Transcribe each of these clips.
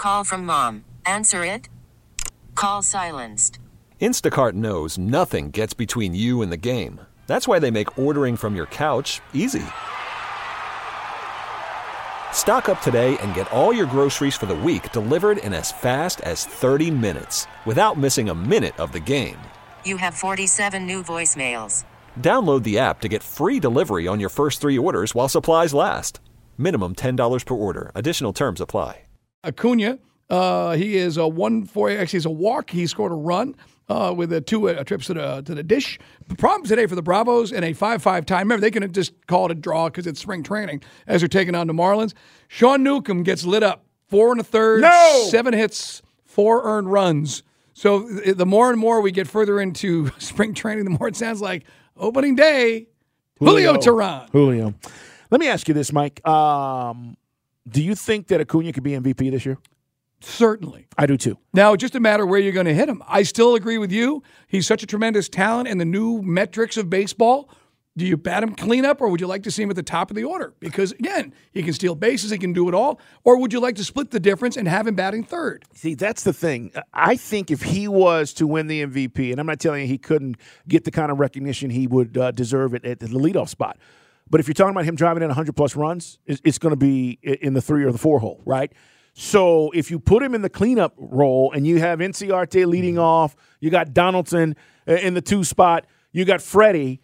Call from mom. Answer it. Call silenced. Instacart knows nothing gets between you and the game. That's why they make ordering from your couch easy. Stock up today and get all your groceries for the week delivered in as fast as 30 minutes without missing a minute of the game. You have 47 new voicemails. Download the app to get free delivery on your first 3 orders while supplies last. Minimum $10 per order. Additional terms apply. Acuna, he is a he's a walk. He scored a run with two trips to the dish. The problem today for the Bravos in a 5-5 tie. Remember, they can just call it a draw because it's spring training as they're taking on the Marlins. Sean Newcomb gets lit up. 4 1/3, 7 hits, 4 earned runs. So the more and more we get further into spring training, the more it sounds like opening day, Julio Teheran. Julio. Let me ask you this, Mike. Do you think that Acuna could be MVP this year? Certainly. I do too. Now, it's just a matter of where you're going to hit him. I still agree with you. He's such a tremendous talent in the new metrics of baseball. Do you bat him cleanup, or would you like to see him at the top of the order? Because, again, he can steal bases, he can do it all. Or would you like to split the difference and have him batting third? See, that's the thing. I think if he was to win the MVP, and I'm not telling you he couldn't get the kind of recognition he would deserve at the leadoff spot, but if you're talking about him driving in 100-plus runs, it's going to be in the 3 or the 4 hole, right? So if you put him in the cleanup role and you have Inciarte leading off, you got Donaldson in the 2 spot, you got Freddie,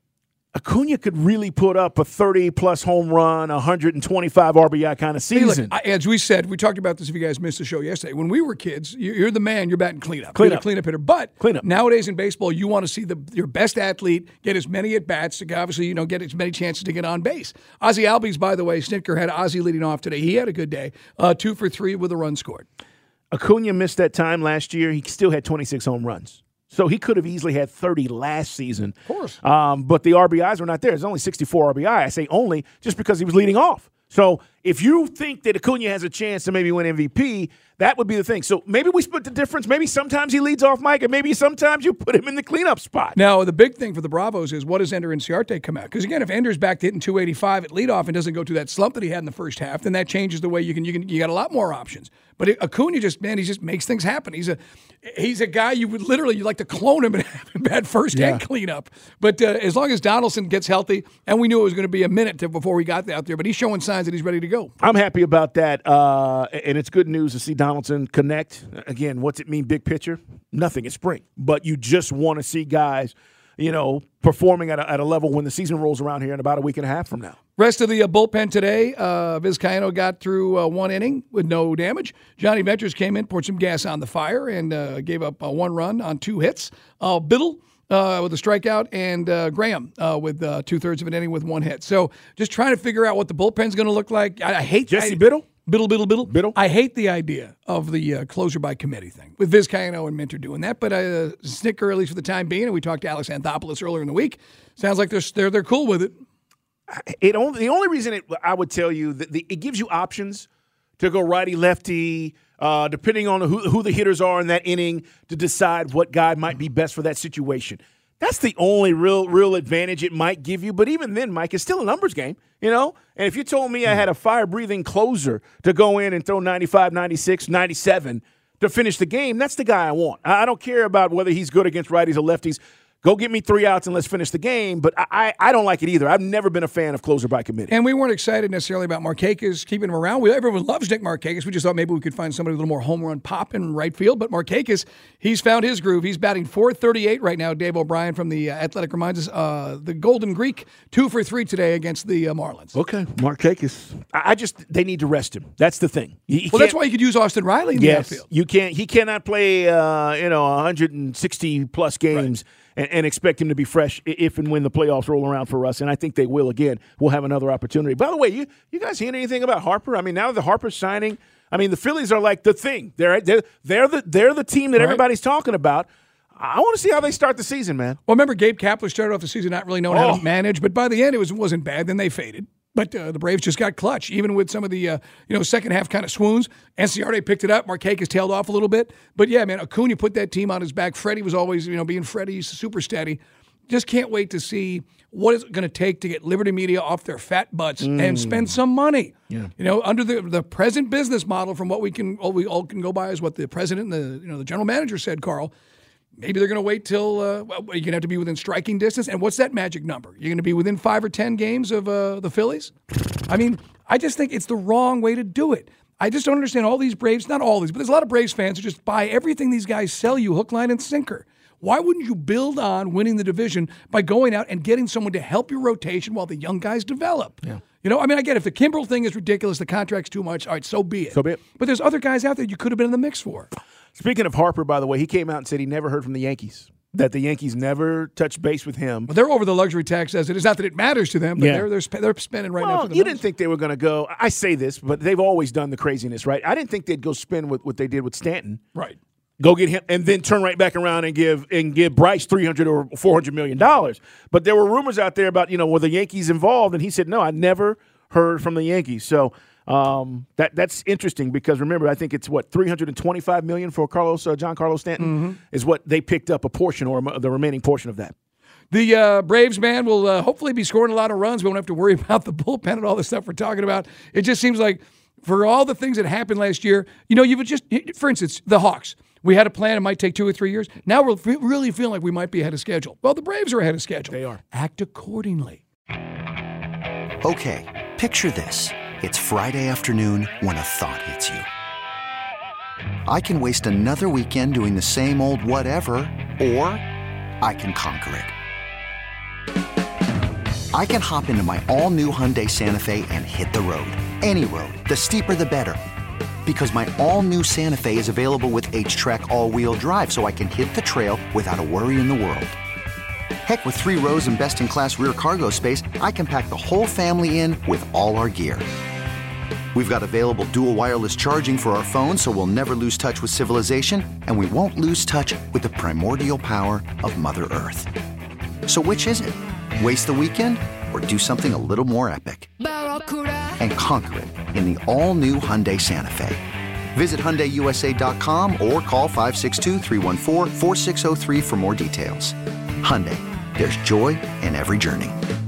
Acuna could really put up a 30-plus home run, 125 RBI kind of season. Look, as we said, we talked about this if you guys missed the show yesterday. When we were kids, you're the man, you're batting cleanup. You're the cleanup hitter. But nowadays in baseball, you want to see your best athlete get as many at-bats to obviously get as many chances to get on base. Ozzie Albies, by the way, Snitker had Ozzie leading off today. He had a good day, 2 for 3 with a run scored. Acuna missed that time last year. He still had 26 home runs. So he could have easily had 30 last season. Of course. But the RBIs were not there. There's only 64 RBI. I say only just because he was leading off. So if you think that Acuna has a chance to maybe win MVP, that would be the thing. So maybe we split the difference. Maybe sometimes he leads off, Mike, and maybe sometimes you put him in the cleanup spot. Now, the big thing for the Bravos is what does Ender Inciarte come out? Because, again, if Ender's back to hitting 285 at leadoff and doesn't go through that slump that he had in the first half, then that changes the way you got a lot more options. But Acuna he just makes things happen. He's a guy you would literally like to clone him and have him bat first and cleanup. But as long as Donaldson gets healthy, and we knew it was going to be a minute before we got out there, but he's showing signs that he's ready to go. I'm happy about that, and it's good news to see Donaldson connect. Again, what's it mean, big picture? Nothing. It's spring. But you just want to see guys, performing at a level when the season rolls around here in about a week and a half from now. Rest of the bullpen today, Vizcaíno got through 1 inning with no damage. Johnny Ventures came in, poured some gas on the fire, and gave up 1 run on 2 hits. Biddle with a strikeout, and Graham with 2/3 of an inning with 1 hit. So just trying to figure out what the bullpen's going to look like. I hate Jesse Biddle? Biddle. I hate the idea of the closer by committee thing with Vizcaíno and Minter doing that, but Snitker, at least for the time being, and we talked to Alex Anthopoulos earlier in the week, sounds like they're cool with it. The only reason I would tell you that it gives you options to go righty-lefty, depending on who the hitters are in that inning, to decide what guy might be best for that situation. That's the only real advantage it might give you. But even then, Mike, it's still a numbers game, And if you told me I had a fire-breathing closer to go in and throw 95, 96, 97 to finish the game, that's the guy I want. I don't care about whether he's good against righties or lefties. Go get me 3 outs and let's finish the game. But I don't like it either. I've never been a fan of closer by committee. And we weren't excited necessarily about Markakis keeping him around. Everyone loves Nick Markakis. We just thought maybe we could find somebody with a little more home run pop in right field. But Markakis, he's found his groove. He's batting .438 right now. Dave O'Brien from the Athletic reminds us the Golden Greek 2 for 3 today against the Marlins. Okay, Markakis. They need to rest him. That's the thing. That's why you could use Austin Riley in the outfield. You can't. He cannot play 160 plus games. Right. And expect him to be fresh if and when the playoffs roll around for us. And I think they will again. We'll have another opportunity. By the way, you guys hear anything about Harper? I mean, now that Harper's signing, the Phillies are like the thing. They're the team that everybody's talking about. I want to see how they start the season, man. Well, remember Gabe Kapler started off the season not really knowing how to manage, but by the end it wasn't bad. Then they faded. But the Braves just got clutch, even with some of the second half kind of swoons. Inciarte picked it up. Markakis tailed off a little bit. But, yeah, man, Acuna put that team on his back. Freddie was always, being Freddie, super steady. just can't wait to see what it's going to take to get Liberty Media off their fat butts and spend some money. Yeah. Under the present business model, from what we all can go by is what the president and the general manager said, Carl. Maybe they're going to wait till you're going to have to be within striking distance. And what's that magic number? You're going to be within 5 or 10 games of the Phillies? I mean, I just think it's the wrong way to do it. I just don't understand all these Braves, not all these, but there's a lot of Braves fans who just buy everything these guys sell you hook, line, and sinker. Why wouldn't you build on winning the division by going out and getting someone to help your rotation while the young guys develop? Yeah. I get it. If the Kimbrel thing is ridiculous, the contract's too much, all right, so be it. But there's other guys out there you could have been in the mix for. Speaking of Harper, by the way, he came out and said he never heard from the Yankees, that the Yankees never touched base with him. Well, they're over the luxury tax as it is. Not that it matters to them, but they're spending right now for the you didn't think they were going to go. I say this, but they've always done the craziness, right? I didn't think they'd go spend what they did with Stanton. Right. Go get him, and then turn right back around and give Bryce $300 or $400 million. But there were rumors out there about were the Yankees involved, and he said no, I never heard from the Yankees. So that's interesting because remember, I think it's $325 million for Giancarlo Stanton is what they picked up a portion or the remaining portion of that. The Braves, man, will hopefully be scoring a lot of runs. We won't have to worry about the bullpen and all the stuff we're talking about. It just seems like for all the things that happened last year, you would just, for instance, the Hawks. We had a plan. It might take 2 or 3 years. Now we're really feeling like we might be ahead of schedule. Well, the Braves are ahead of schedule. They are. Act accordingly. Okay, picture this. It's Friday afternoon when a thought hits you. I can waste another weekend doing the same old whatever, or I can conquer it. I can hop into my all-new Hyundai Santa Fe and hit the road. Any road. The steeper, the better. Because my all-new Santa Fe is available with H-Track all-wheel drive, so I can hit the trail without a worry in the world. Heck, with 3 rows and best-in-class rear cargo space, I can pack the whole family in with all our gear. We've got available dual wireless charging for our phones, so we'll never lose touch with civilization, and we won't lose touch with the primordial power of Mother Earth. So which is it? Waste the weekend or do something a little more epic? And conquer it in the all-new Hyundai Santa Fe. Visit HyundaiUSA.com or call 562-314-4603 for more details. Hyundai, there's joy in every journey.